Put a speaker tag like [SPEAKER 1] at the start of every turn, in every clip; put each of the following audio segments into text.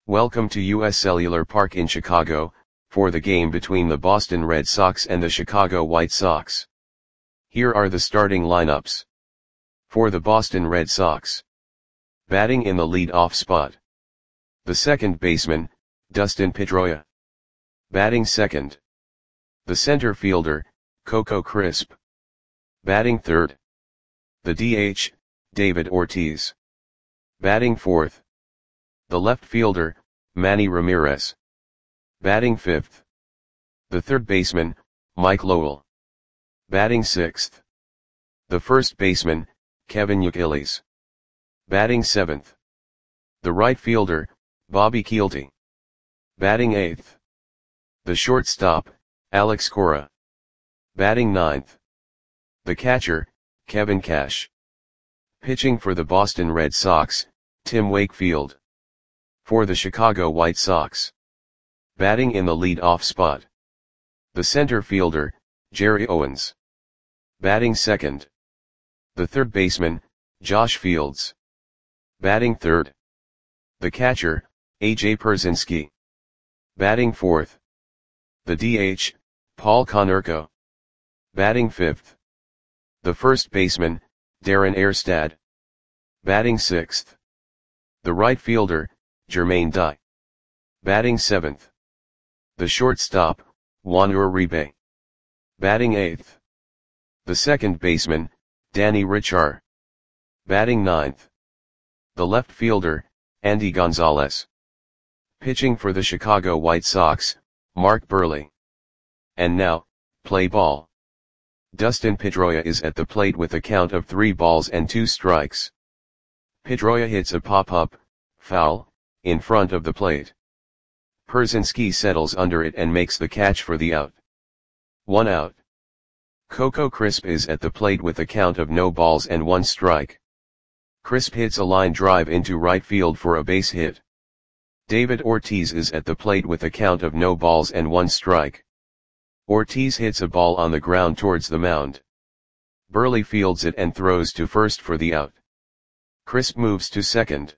[SPEAKER 1] Welcome to US Cellular Park in Chicago, for the game between the Boston Red Sox and the Chicago White Sox. Here are the starting lineups. For the Boston Red Sox. Batting in the lead-off spot. The second baseman, Dustin Pedroia. Batting second. The center fielder, Coco Crisp. Batting third. The DH, David Ortiz. Batting fourth. The left fielder, Manny Ramirez. Batting fifth. The third baseman, Mike Lowell. Batting sixth. The first baseman, Kevin Youkilis. Batting seventh. The right fielder, Bobby Kielty. Batting eighth. The shortstop, Alex Cora. Batting ninth. The catcher, Kevin Cash. Pitching for the Boston Red Sox, Tim Wakefield. For the Chicago White Sox. Batting in the lead-off spot. The center fielder, Jerry Owens. Batting second. The third baseman, Josh Fields. Batting third. The catcher, A.J. Pierzynski. Batting fourth. The DH, Paul Konerko. Batting fifth. The first baseman, Darren Erstad. Batting sixth. The right fielder, Jermaine Dye. Batting seventh. The shortstop, Juan Uribe. Batting eighth. The second baseman, Danny Richard. Batting ninth. The left fielder, Andy Gonzalez. Pitching for the Chicago White Sox, Mark Buehrle. And now, play ball. Dustin Pedroia is at the plate with a count of 3 balls and 2 strikes. Pedroia hits a pop-up, foul, in front of the plate. Pierzynski settles under it and makes the catch for the out. 1 out. Coco Crisp is at the plate with a count of no balls and 1 strike. Crisp hits a line drive into right field for a base hit. David Ortiz is at the plate with a count of no balls and 1 strike. Ortiz hits a ball on the ground towards the mound. Buehrle fields it and throws to first for the out. Crisp moves to second.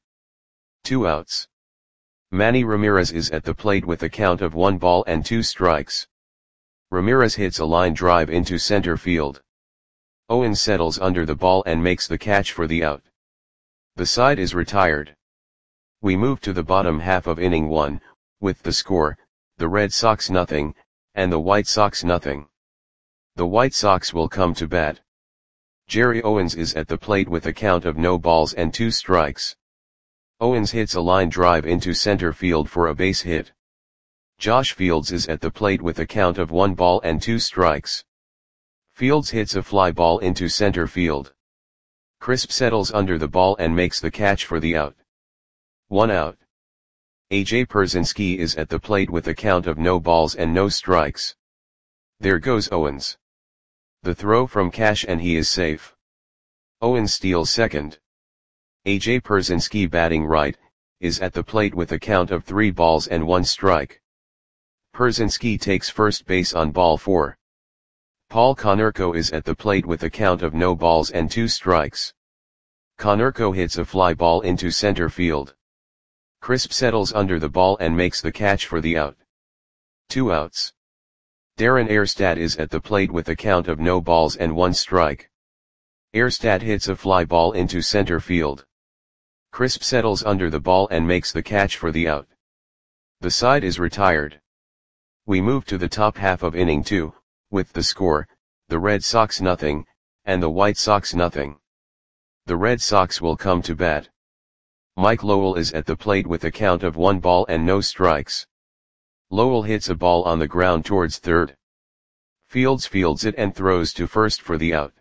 [SPEAKER 1] 2 outs. Manny Ramirez is at the plate with a count of 1 ball and 2 strikes. Ramirez hits a line drive into center field. Owens settles under the ball and makes the catch for the out. The side is retired. We move to the bottom half of inning 1, with the score, the Red Sox 0, and the White Sox 0. The White Sox will come to bat. Jerry Owens is at the plate with a count of no balls and 2 strikes. Owens hits a line drive into center field for a base hit. Josh Fields is at the plate with a count of 1 ball and 2 strikes. Fields hits a fly ball into center field. Crisp settles under the ball and makes the catch for the out. 1 out. A.J. Pierzynski is at the plate with a count of no balls and no strikes. There goes Owens. The throw from Cash and he is safe. Owens steals second. A.J. Pierzynski batting right, is at the plate with a count of 3 balls and 1 strike. Pierzynski takes first base on ball 4. Paul Konerko is at the plate with a count of no balls and 2 strikes. Konerko hits a fly ball into center field. Crisp settles under the ball and makes the catch for the out. 2 outs. Darren Erstad is at the plate with a count of no balls and 1 strike. Erstad hits a fly ball into center field. Crisp settles under the ball and makes the catch for the out. The side is retired. We move to the top half of inning 2, with the score, the Red Sox 0, and the White Sox 0. The Red Sox will come to bat. Mike Lowell is at the plate with a count of 1 ball and no strikes. Lowell hits a ball on the ground towards third. Fields fields it and throws to first for the out.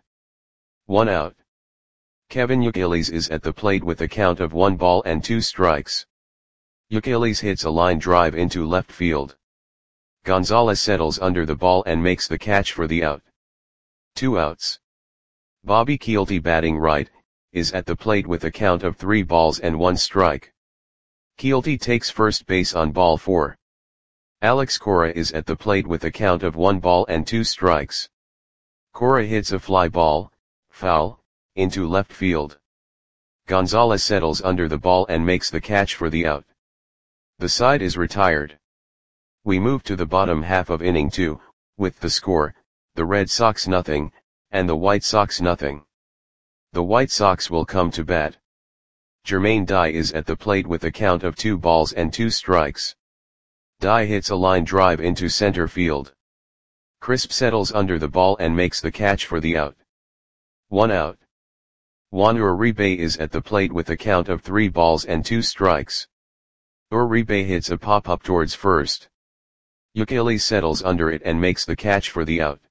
[SPEAKER 1] 1 out. Kevin Youkilis is at the plate with a count of 1 ball and 2 strikes. Youkilis hits a line drive into left field. Gonzalez settles under the ball and makes the catch for the out. 2 outs. Bobby Kielty batting right, is at the plate with a count of 3 balls and 1 strike. Kielty takes first base on ball 4. Alex Cora is at the plate with a count of 1 ball and 2 strikes. Cora hits a fly ball, foul, into left field. Gonzalez settles under the ball and makes the catch for the out. The side is retired. We move to the bottom half of inning 2, with the score, the Red Sox nothing, and the White Sox nothing. The White Sox will come to bat. Jermaine Dye is at the plate with a count of 2 balls and 2 strikes. Dye hits a line drive into center field. Crisp settles under the ball and makes the catch for the out. 1 out. Juan Uribe is at the plate with a count of 3 balls and 2 strikes. Uribe hits a pop-up towards first. Ukele settles under it and makes the catch for the out.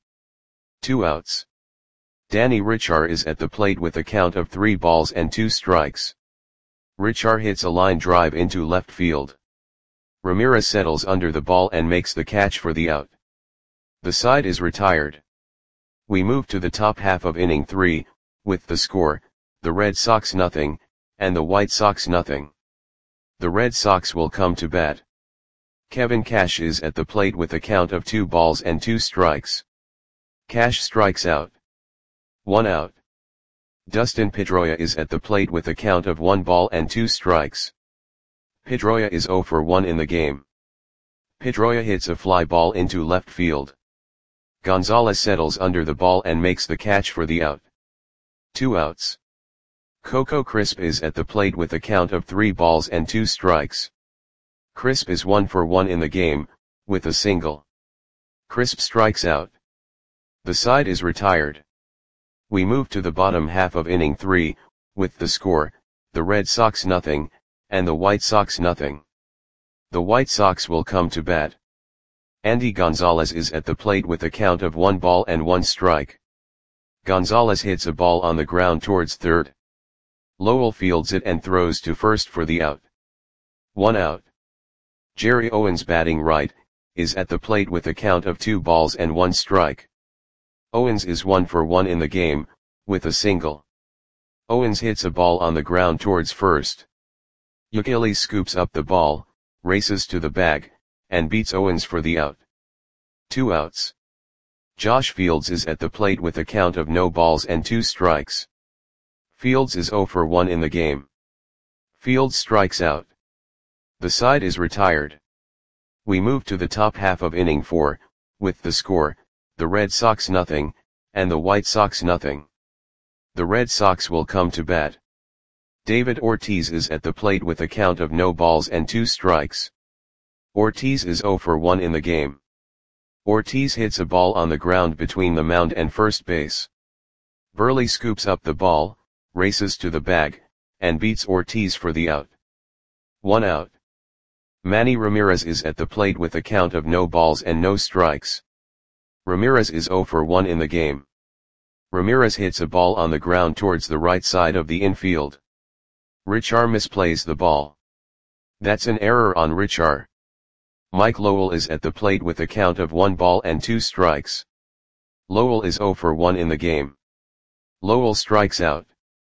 [SPEAKER 1] 2 outs. Danny Richar is at the plate with a count of 3 balls and 2 strikes. Richar hits a line drive into left field. Ramirez settles under the ball and makes the catch for the out. The side is retired. We move to the top half of inning 3, with the score, the Red Sox nothing, and the White Sox nothing. The Red Sox will come to bat. Kevin Cash is at the plate with a count of 2 balls and 2 strikes. Cash strikes out. 1 out. Dustin Pedroia is at the plate with a count of 1 ball and 2 strikes. Pedroia is 0 for 1 in the game. Pedroia hits a fly ball into left field. Gonzalez settles under the ball and makes the catch for the out. 2 outs. Coco Crisp is at the plate with a count of 3 balls and 2 strikes. Crisp is 1 for 1 in the game, with a single. Crisp strikes out. The side is retired. We move to the bottom half of inning 3, with the score, the Red Sox nothing, and the White Sox nothing. The White Sox will come to bat. Andy Gonzalez is at the plate with a count of 1 ball and 1 strike. Gonzalez hits a ball on the ground towards third. Lowell fields it and throws to first for the out. 1 out. Jerry Owens, batting right, is at the plate with a count of 2 balls and 1 strike. Owens is 1 for 1 in the game, with a single. Owens hits a ball on the ground towards first. Ukele scoops up the ball, races to the bag, and beats Owens for the out. 2 outs. Josh Fields is at the plate with a count of no balls and 2 strikes. Fields is 0 for 1 in the game. Fields strikes out. The side is retired. We move to the top half of inning 4, with the score, the Red Sox nothing, and the White Sox nothing. The Red Sox will come to bat. David Ortiz is at the plate with a count of no balls and 2 strikes. Ortiz is 0 for 1 in the game. Ortiz hits a ball on the ground between the mound and first base. Burley scoops up the ball, races to the bag, and beats Ortiz for the out. 1 out. Manny Ramirez is at the plate with a count of no balls and no strikes. Ramirez is 0 for 1 in the game. Ramirez hits a ball on the ground towards the right side of the infield. Richar misplays the ball. That's an error on Richar. Mike Lowell is at the plate with a count of 1 ball and 2 strikes. Lowell is 0 for 1 in the game. Lowell strikes out.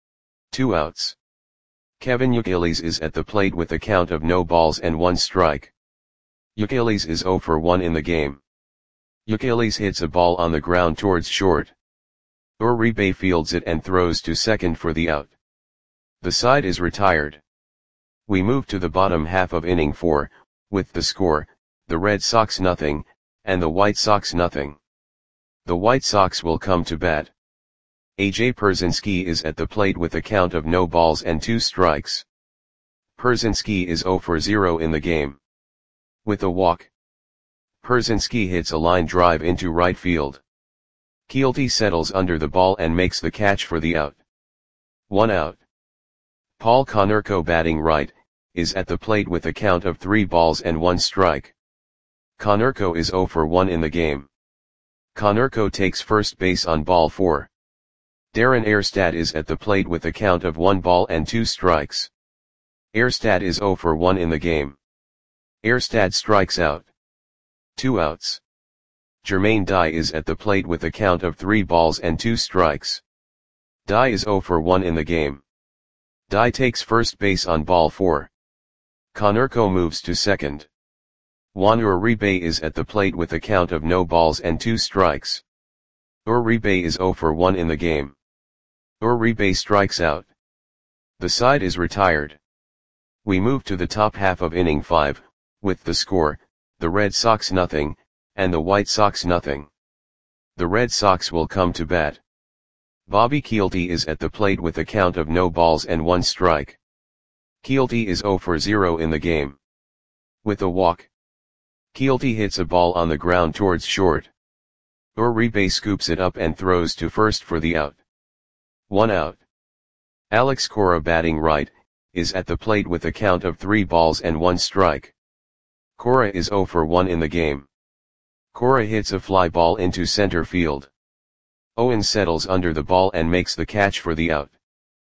[SPEAKER 1] 2 outs. Kevin Youkilis is at the plate with a count of no balls and 1 strike. Youkilis is 0 for 1 in the game. Youkilis hits a ball on the ground towards short. Uribe fields it and throws to second for the out. The side is retired. We move to the bottom half of inning 4, with the score, the Red Sox nothing, and the White Sox nothing. The White Sox will come to bat. A.J. Pierzynski is at the plate with a count of no balls and 2 strikes. Pierzynski is 0 for 0 in the game. With a walk. Pierzynski hits a line drive into right field. Keelty settles under the ball and makes the catch for the out. 1 out. Paul Konerko, batting right, is at the plate with a count of 3 balls and 1 strike. Konerko is 0 for 1 in the game. Konerko takes first base on ball 4. Darren Erstad is at the plate with a count of 1 ball and 2 strikes. Erstad is 0 for 1 in the game. Erstad strikes out. 2 outs. Jermaine Dye is at the plate with a count of 3 balls and 2 strikes. Dye is 0 for 1 in the game. Dye takes first base on ball 4. Konerko moves to second. Juan Uribe is at the plate with a count of no balls and 2 strikes. Uribe is 0 for 1 in the game. Uribe strikes out. The side is retired. We move to the top half of inning 5, with the score, the Red Sox nothing, and the White Sox nothing. The Red Sox will come to bat. Bobby Kielty is at the plate with a count of no balls and 1 strike. Kielty is 0 for 0 in the game. With a walk, Kielty hits a ball on the ground towards short. Uribe scoops it up and throws to first for the out. 1 out. Alex Cora, batting right, is at the plate with a count of 3 balls and 1 strike. Cora is 0 for 1 in the game. Cora hits a fly ball into center field. Owens settles under the ball and makes the catch for the out.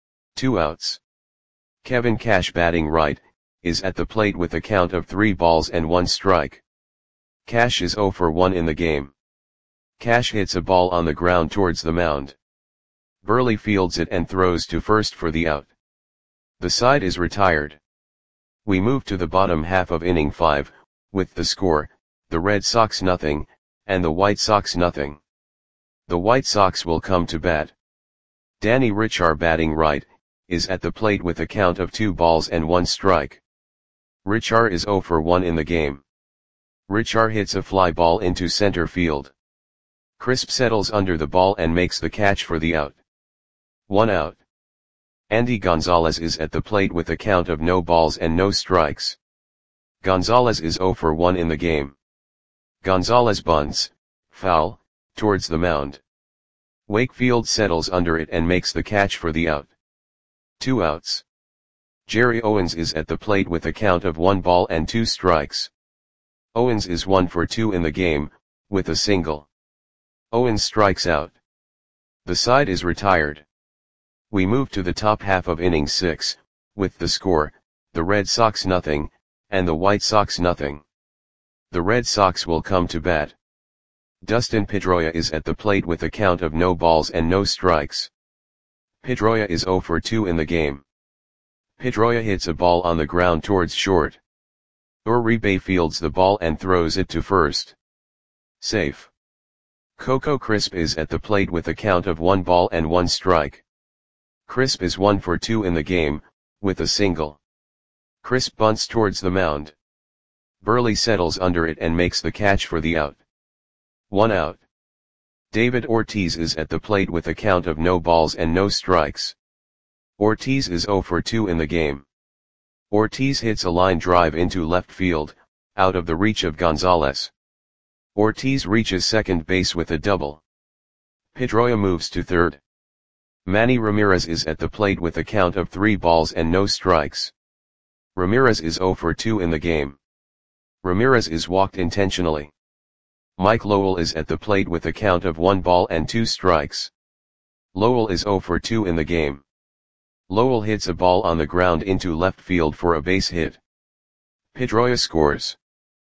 [SPEAKER 1] 2 outs. Kevin Cash, batting right, is at the plate with a count of 3 balls and 1 strike. Cash is 0 for 1 in the game. Cash hits a ball on the ground towards the mound. Burley fields it and throws to first for the out. The side is retired. We move to the bottom half of inning 5, with the score, the Red Sox nothing, and the White Sox nothing. The White Sox will come to bat. Danny Richar, batting right, is at the plate with a count of 2 balls and 1 strike. Richar is 0 for 1 in the game. Richar hits a fly ball into center field. Crisp settles under the ball and makes the catch for the out. 1 out. Andy Gonzalez is at the plate with a count of no balls and no strikes. Gonzalez is 0 for 1 in the game. Gonzalez bunts, foul, towards the mound. Wakefield settles under it and makes the catch for the out. 2 outs. Jerry Owens is at the plate with a count of 1 ball and 2 strikes. Owens is 1 for 2 in the game, with a single. Owens strikes out. The side is retired. We move to the top half of inning 6, with the score, the Red Sox nothing, and the White Sox nothing. The Red Sox will come to bat. Dustin Pedroia is at the plate with a count of no balls and no strikes. Pedroia is 0 for 2 in the game. Pedroia hits a ball on the ground towards short. Uribe fields the ball and throws it to first. Safe. Coco Crisp is at the plate with a count of 1 ball and 1 strike. Crisp is 1 for 2 in the game, with a single. Crisp bunts towards the mound. Burley settles under it and makes the catch for the out. 1 out. David Ortiz is at the plate with a count of no balls and no strikes. Ortiz is 0 for 2 in the game. Ortiz hits a line drive into left field, out of the reach of Gonzalez. Ortiz reaches second base with a double. Pedroia moves to third. Manny Ramirez is at the plate with a count of 3 balls and no strikes. Ramirez is 0 for 2 in the game. Ramirez is walked intentionally. Mike Lowell is at the plate with a count of 1 ball and 2 strikes. Lowell is 0 for 2 in the game. Lowell hits a ball on the ground into left field for a base hit. Pedroia scores.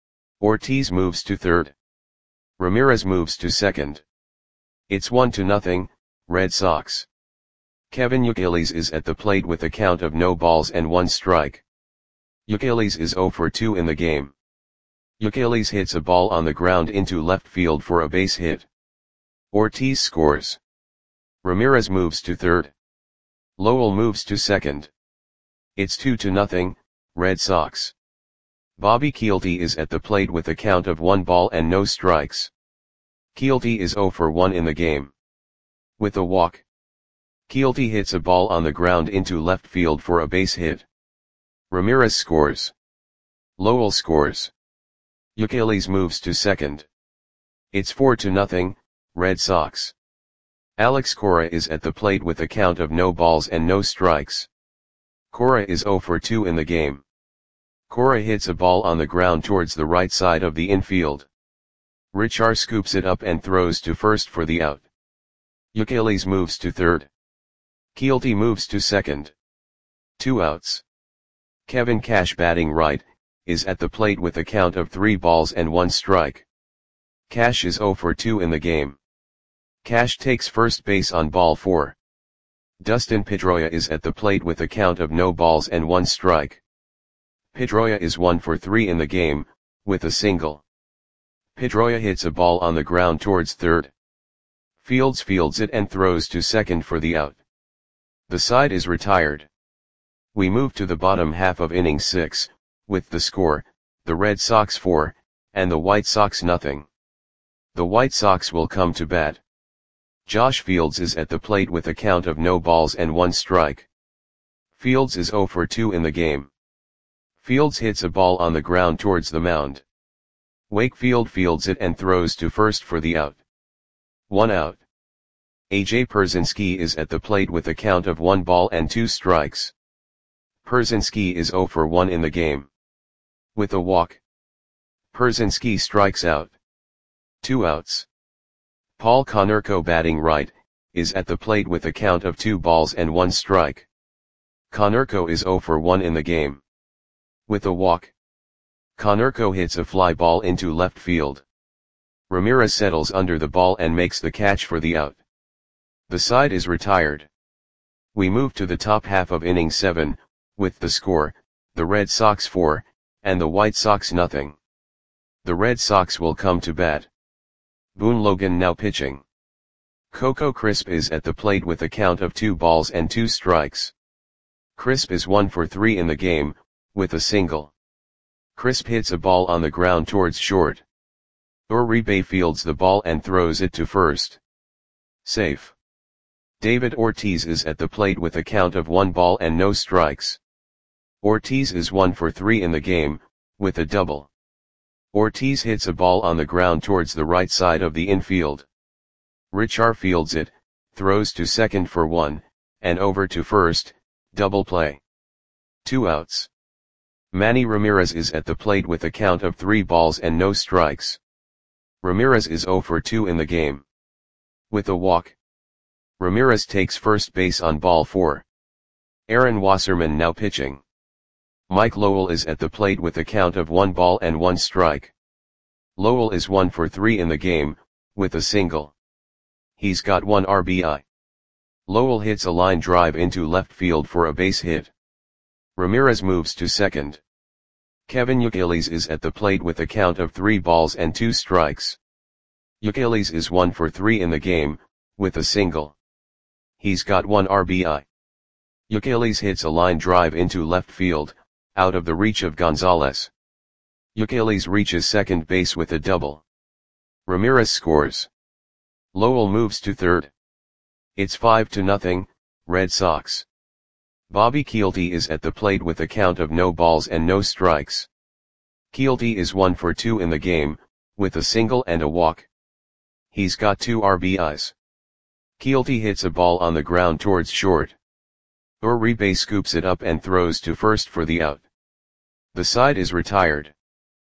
[SPEAKER 1] Ortiz moves to third. Ramirez moves to second. It's 1-0, Red Sox. Kevin Youkilis is at the plate with a count of no balls and 1 strike. Youkilis is 0 for 2 in the game. Youkilis hits a ball on the ground into left field for a base hit. Ortiz scores. Ramirez moves to third. Lowell moves to second. It's 2-0, Red Sox. Bobby Kielty is at the plate with a count of 1 ball and no strikes. Kielty is 0 for 1 in the game. With a walk, Kielty hits a ball on the ground into left field for a base hit. Ramirez scores. Lowell scores. Youkilis moves to second. It's 4-0, Red Sox. Alex Cora is at the plate with a count of no balls and no strikes. Cora is 0 for 2 in the game. Cora hits a ball on the ground towards the right side of the infield. Richar scoops it up and throws to first for the out. Youkilis moves to third. Kielty moves to second. 2 outs. Kevin Cash, batting right, is at the plate with a count of 3 balls and 1 strike. Cash is 0 for 2 in the game. Cash takes first base on ball 4. Dustin Pedroia is at the plate with a count of no balls and 1 strike. Pedroia is 1 for 3 in the game, with a single. Pedroia hits a ball on the ground towards third. Fields it and throws to second for the out. The side is retired. We move to the bottom half of inning 6, with the score, the Red Sox 4, and the White Sox nothing. The White Sox will come to bat. Josh Fields is at the plate with a count of no balls and 1 strike. Fields is 0 for 2 in the game. Fields hits a ball on the ground towards the mound. Wakefield fields it and throws to first for the out. 1 out. A.J. Pierzynski is at the plate with a count of 1 ball and 2 strikes. Pierzynski is 0 for 1 in the game. With a walk, Pierzynski strikes out. 2 outs. Paul Konerko, batting right, is at the plate with a count of 2 balls and 1 strike. Konerko is 0 for 1 in the game. With a walk, Konerko hits a fly ball into left field. Ramirez settles under the ball and makes the catch for the out. The side is retired. We move to the top half of inning 7, with the score, the Red Sox 4, and the White Sox nothing. The Red Sox will come to bat. Boone Logan now pitching. Coco Crisp is at the plate with a count of 2 balls and 2 strikes. Crisp is 1 for 3 in the game, with a single. Crisp hits a ball on the ground towards short. Uribe fields the ball and throws it to first. Safe. David Ortiz is at the plate with a count of 1 ball and no strikes. Ortiz is 1 for 3 in the game, with a double. Ortiz hits a ball on the ground towards the right side of the infield. Richar fields it, throws to second for 1, and over to first, double play. 2 outs. Manny Ramirez is at the plate with a count of 3 balls and no strikes. Ramirez is 0 for 2 in the game. With a walk, Ramirez takes first base on ball 4. Aaron Wasserman now pitching. Mike Lowell is at the plate with a count of 1 ball and 1 strike. Lowell is 1 for 3 in the game, with a single. He's got 1 RBI. Lowell hits a line drive into left field for a base hit. Ramirez moves to second. Kevin Youkilis is at the plate with a count of 3 balls and 2 strikes. Youkilis is 1 for 3 in the game, with a single. He's got 1 RBI. Youkilis hits a line drive into left field, out of the reach of Gonzalez. Youkilis reaches second base with a double. Ramirez scores. Lowell moves to third. It's 5-0, Red Sox. Bobby Kielty is at the plate with a count of no balls and no strikes. Kielty is 1 for 2 in the game, with a single and a walk. He's got 2 RBIs. Kielty hits a ball on the ground towards short. Uribe scoops it up and throws to first for the out. The side is retired.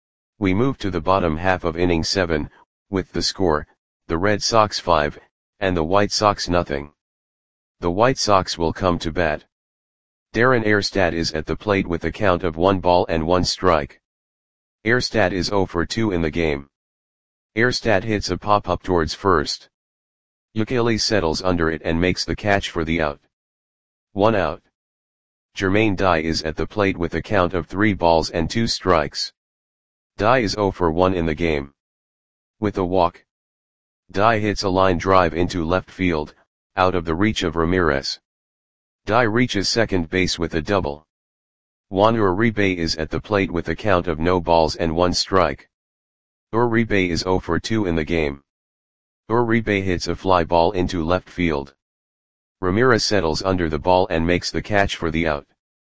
[SPEAKER 1] We move to the bottom half of inning 7, with the score, the Red Sox 5, and the White Sox nothing. The White Sox will come to bat. Darren Erstad is at the plate with a count of 1 ball and 1 strike. Erstad is 0 for 2 in the game. Erstad hits a pop-up towards first. Youkilis settles under it and makes the catch for the out. 1 out. Jermaine Dye is at the plate with a count of 3 balls and 2 strikes. Dye is 0 for 1 in the game. With a walk, Dye hits a line drive into left field, out of the reach of Ramirez. Dye reaches second base with a double. Juan Uribe is at the plate with a count of no balls and 1 strike. Uribe is 0 for 2 in the game. Uribe hits a fly ball into left field. Ramirez settles under the ball and makes the catch for the out.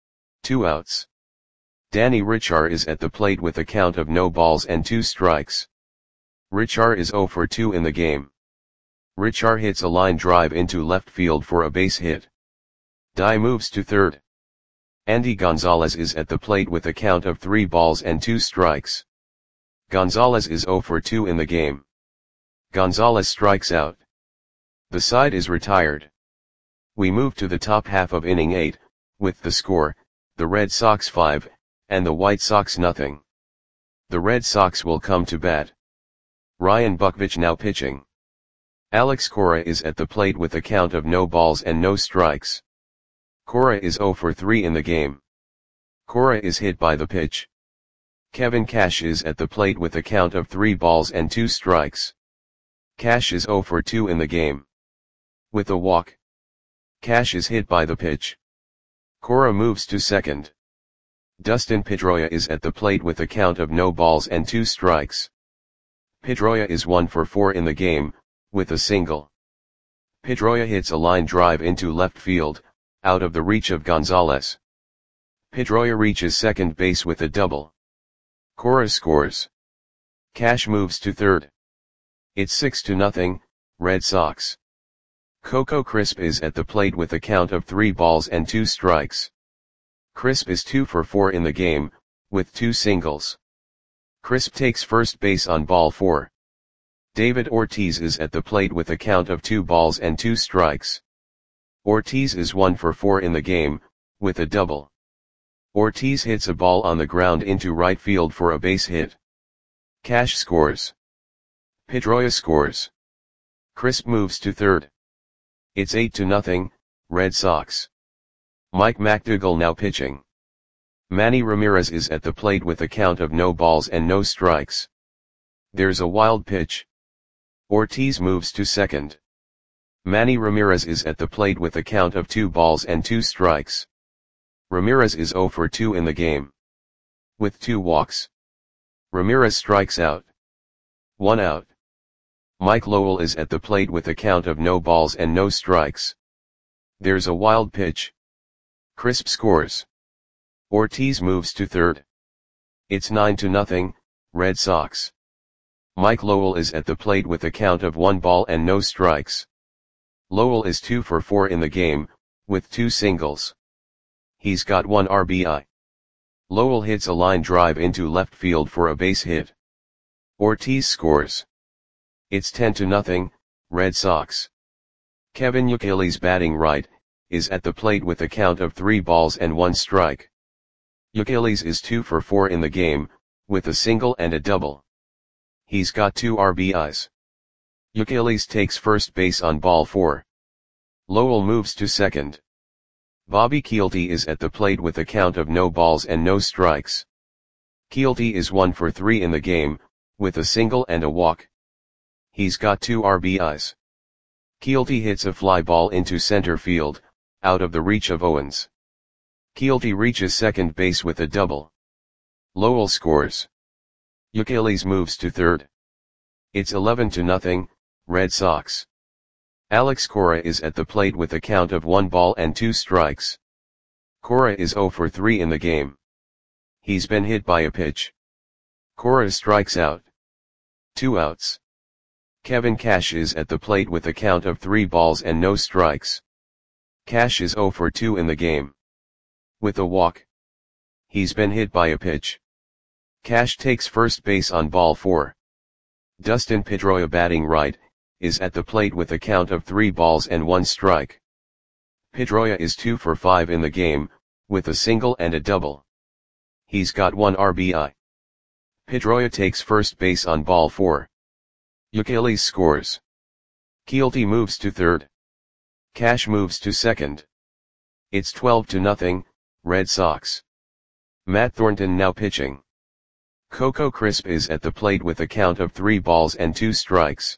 [SPEAKER 1] 2 outs. Danny Richar is at the plate with a count of no balls and 2 strikes. Richar is 0 for 2 in the game. Richar hits a line drive into left field for a base hit. Dye moves to third. Andy Gonzalez is at the plate with a count of 3 balls and 2 strikes. Gonzalez is 0 for 2 in the game. Gonzalez strikes out. The side is retired. We move to the top half of inning 8, with the score, the Red Sox 5, and the White Sox nothing. The Red Sox will come to bat. Ryan Buckvich now pitching. Alex Cora is at the plate with a count of no balls and no strikes. Cora is 0 for 3 in the game. Cora is hit by the pitch. Kevin Cash is at the plate with a count of 3 balls and 2 strikes. Cash is 0 for 2 in the game. With a walk, Cash is hit by the pitch. Cora moves to second. Dustin Pedroia is at the plate with a count of no balls and 2 strikes. Pedroia is 1 for 4 in the game, with a single. Pedroia hits a line drive into left field, out of the reach of Gonzalez. Pedroia reaches second base with a double. Cora scores. Cash moves to third. It's 6-0, Red Sox. Coco Crisp is at the plate with a count of 3 balls and 2 strikes. Crisp is 2 for 4 in the game, with 2 singles. Crisp takes first base on ball 4. David Ortiz is at the plate with a count of 2 balls and 2 strikes. Ortiz is 1 for 4 in the game, with a double. Ortiz hits a ball on the ground into right field for a base hit. Cash scores. Pedroia scores. Crisp moves to third. It's 8-0, Red Sox. Mike McDougall now pitching. Manny Ramirez is at the plate with a count of no balls and no strikes. There's a wild pitch. Ortiz moves to second. Manny Ramirez is at the plate with a count of 2 balls and 2 strikes. Ramirez is 0 for 2 in the game. With 2 walks. Ramirez strikes out. 1 out. Mike Lowell is at the plate with a count of no balls and no strikes. There's a wild pitch. Crisp scores. Ortiz moves to third. It's 9-0, Red Sox. Mike Lowell is at the plate with a count of 1 ball and no strikes. Lowell is 2 for 4 in the game, with 2 singles. He's got 1 RBI. Lowell hits a line drive into left field for a base hit. Ortiz scores. It's 10-0, Red Sox. Kevin Youkilis batting right, is at the plate with a count of 3 balls and 1 strike. Youkilis is 2 for 4 in the game, with a single and a double. He's got 2 RBIs. Youkilis takes first base on ball 4. Lowell moves to second. Bobby Kielty is at the plate with a count of no balls and no strikes. Kielty is 1 for 3 in the game, with a single and a walk. He's got 2 RBIs. Kielty hits a fly ball into center field, out of the reach of Owens. Kielty reaches second base with a double. Lowell scores. Youkilis moves to third. It's 11-0, Red Sox. Alex Cora is at the plate with a count of 1 ball and 2 strikes. Cora is 0 for 3 in the game. He's been hit by a pitch. Cora strikes out. 2 outs. Kevin Cash is at the plate with a count of 3 balls and no strikes. Cash is 0 for 2 in the game. With a walk. He's been hit by a pitch. Cash takes first base on ball 4. Dustin Pedroia batting right, is at the plate with a count of 3 balls and 1 strike. Pedroia is 2 for 5 in the game, with a single and a double. He's got 1 RBI. Pedroia takes first base on ball 4. Youkilis scores. Kielty moves to third. Cash moves to second. It's 12-0, Red Sox. Matt Thornton now pitching. Coco Crisp is at the plate with a count of 3 balls and 2 strikes.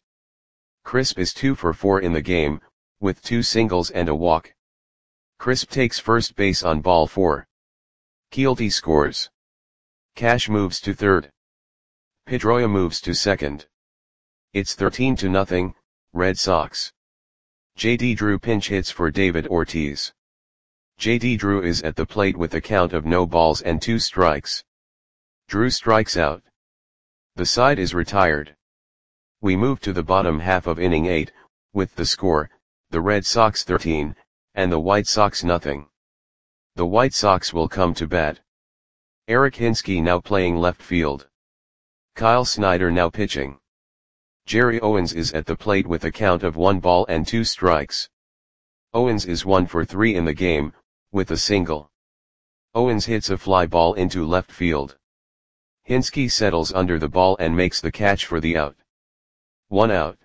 [SPEAKER 1] Crisp is 2 for 4 in the game, with 2 singles and a walk. Crisp takes first base on ball 4. Kielty scores. Cash moves to third. Pedroia moves to second. It's 13-0, Red Sox. J.D. Drew pinch hits for David Ortiz. J.D. Drew is at the plate with a count of no balls and 2 strikes. Drew strikes out. The side is retired. We move to the bottom half of inning 8, with the score, the Red Sox 13, and the White Sox nothing. The White Sox will come to bat. Eric Hinske now playing left field. Kyle Snyder now pitching. Jerry Owens is at the plate with a count of 1 ball and 2 strikes. Owens is 1 for 3 in the game, with a single. Owens hits a fly ball into left field. Hinske settles under the ball and makes the catch for the out. 1 out.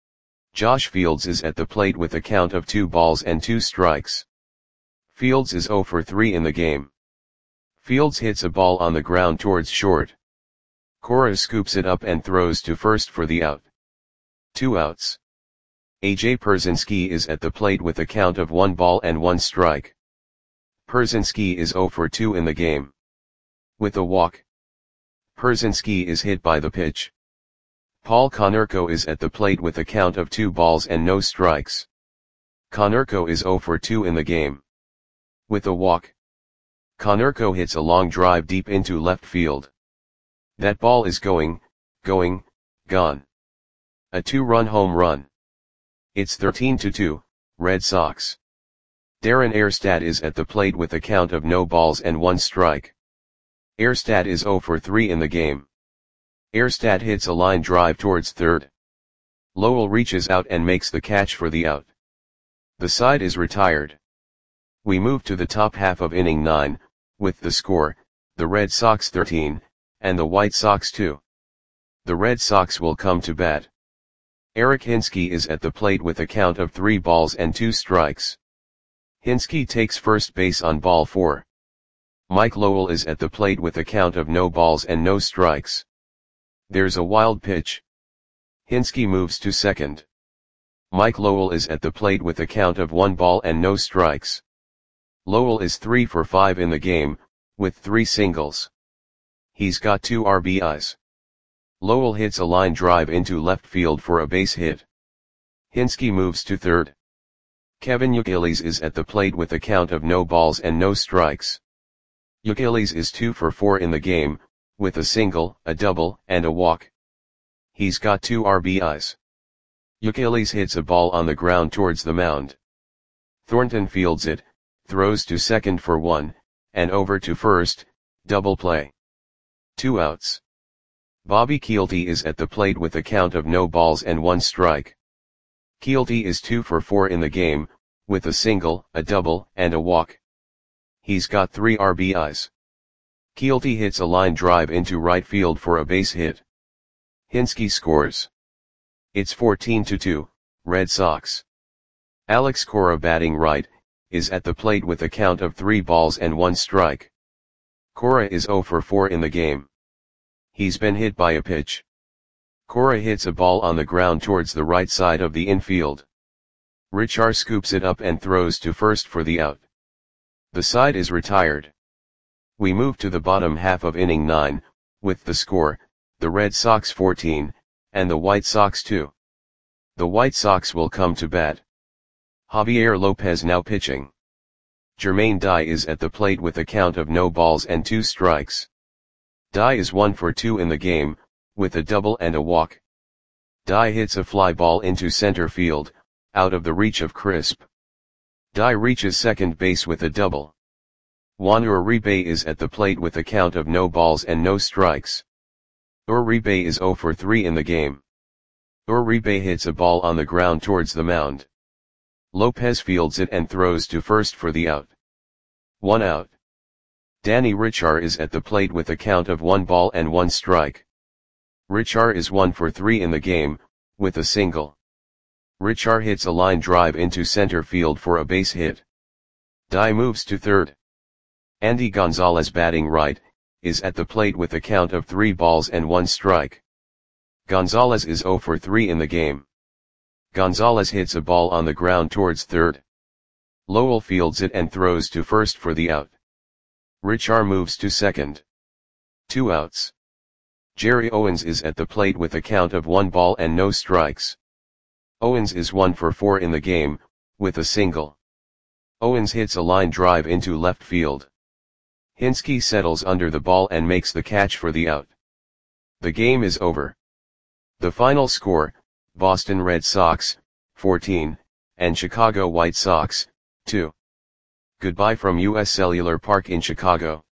[SPEAKER 1] Josh Fields is at the plate with a count of 2 balls and 2 strikes. Fields is 0 for 3 in the game. Fields hits a ball on the ground towards short. Cora scoops it up and throws to first for the out. 2 outs. A.J. Pierzynski is at the plate with a count of 1 ball and 1 strike. Pierzynski is 0 for 2 in the game. With a walk. Pierzynski is hit by the pitch. Paul Konerko is at the plate with a count of 2 balls and no strikes. Konerko is 0 for 2 in the game. With a walk. Konerko hits a long drive deep into left field. That ball is gone. A 2-run home run. It's 13-2, Red Sox. Darren Erstad is at the plate with a count of no balls and 1 strike. Erstad is 0 for 3 in the game. Erstad hits a line drive towards third. Lowell reaches out and makes the catch for the out. The side is retired. We move to the top half of inning 9, with the score, the Red Sox 13, and the White Sox 2. The Red Sox will come to bat. Eric Hinske is at the plate with a count of 3 balls and 2 strikes. Hinske takes first base on ball 4. Mike Lowell is at the plate with a count of no balls and no strikes. There's a wild pitch. Hinske moves to second. Mike Lowell is at the plate with a count of 1 ball and no strikes. Lowell is 3 for 5 in the game, with 3 singles. He's got 2 RBIs. Lowell hits a line drive into left field for a base hit. Hinske moves to third. Kevin Youkilis is at the plate with a count of no balls and no strikes. Youkilis is 2 for 4 in the game, with a single, a double, and a walk. He's got 2 RBIs. Youkilis hits a ball on the ground towards the mound. Thornton fields it, throws to second for 1, and over to first, double play. 2 outs. Bobby Kielty is at the plate with a count of no balls and 1 strike. Kielty is 2 for 4 in the game, with a single, a double, and a walk. He's got 3 RBIs. Kielty hits a line drive into right field for a base hit. Hinske scores. It's 14-2, Red Sox. Alex Cora, batting right, is at the plate with a count of 3 balls and 1 strike. Cora is 0 for 4 in the game. He's been hit by a pitch. Cora hits a ball on the ground towards the right side of the infield. Richard scoops it up and throws to first for the out. The side is retired. We move to the bottom half of inning 9, with the score, the Red Sox 14, and the White Sox 2. The White Sox will come to bat. Javier Lopez now pitching. Jermaine Dye is at the plate with a count of no balls and 2 strikes. Dye is 1 for 2 in the game, with a double and a walk. Dye hits a fly ball into center field, out of the reach of Crisp. Dye reaches second base with a double. Juan Uribe is at the plate with a count of no balls and no strikes. Uribe is 0 for 3 in the game. Uribe hits a ball on the ground towards the mound. Lopez fields it and throws to first for the out. 1 out. Danny Richard is at the plate with a count of 1 ball and 1 strike. Richard is 1 for 3 in the game, with a single. Richard hits a line drive into center field for a base hit. Dye moves to third. Andy Gonzalez, batting right, is at the plate with a count of 3 balls and 1 strike. Gonzalez is 0 for 3 in the game. Gonzalez hits a ball on the ground towards third. Lowell fields it and throws to first for the out. Richard moves to second. 2 outs. Jerry Owens is at the plate with a count of 1 ball and no strikes. Owens is 1 for 4 in the game, with a single. Owens hits a line drive into left field. Hinske settles under the ball and makes the catch for the out. The game is over. The final score, Boston Red Sox, 14, and Chicago White Sox, 2. Goodbye from US Cellular Park in Chicago.